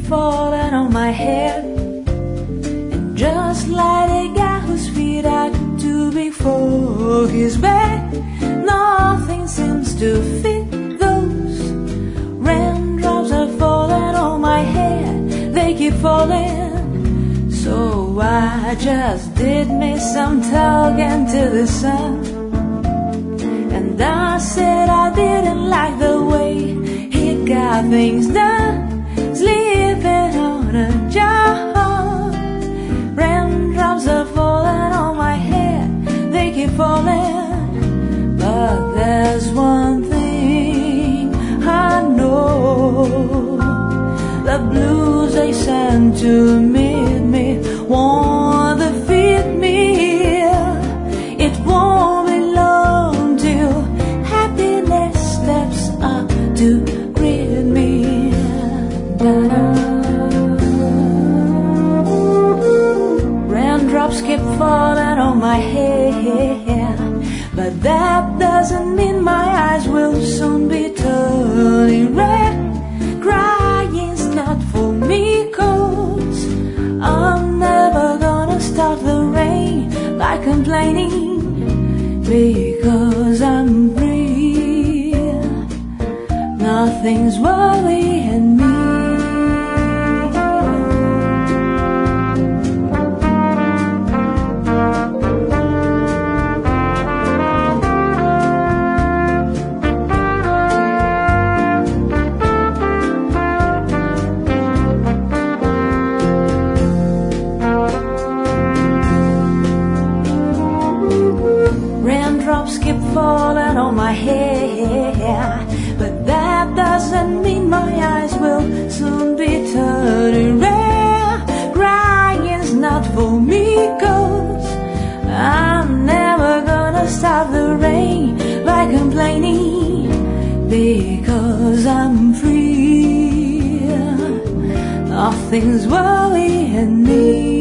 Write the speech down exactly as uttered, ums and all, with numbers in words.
falling on my head, and just like a guy whose feet are too big for his bed, nothing seems to fit those raindrops are falling on my head. They keep falling, so I just did me some talking to the sun, and I said I didn't like the way he got things done, sleeping on a job. Raindrops are falling on my head, they keep falling, but there's one thing I know: the blues they send to meet me won't defeat me. It won't be long till happiness steps up to greet me. Da-da. Raindrops keep falling on my head, but that doesn't mean my eyes will soon be turning red. Crying's not for me, 'cause I'm never gonna stop the rain by complaining, because I'm free. Nothing's worrying me. Raindrops keep falling on my head, but that doesn't mean my eyes will soon be turning red. Crying's not for me, 'cause I'm never gonna stop the rain by complaining, because I'm free. Nothing's worrying me.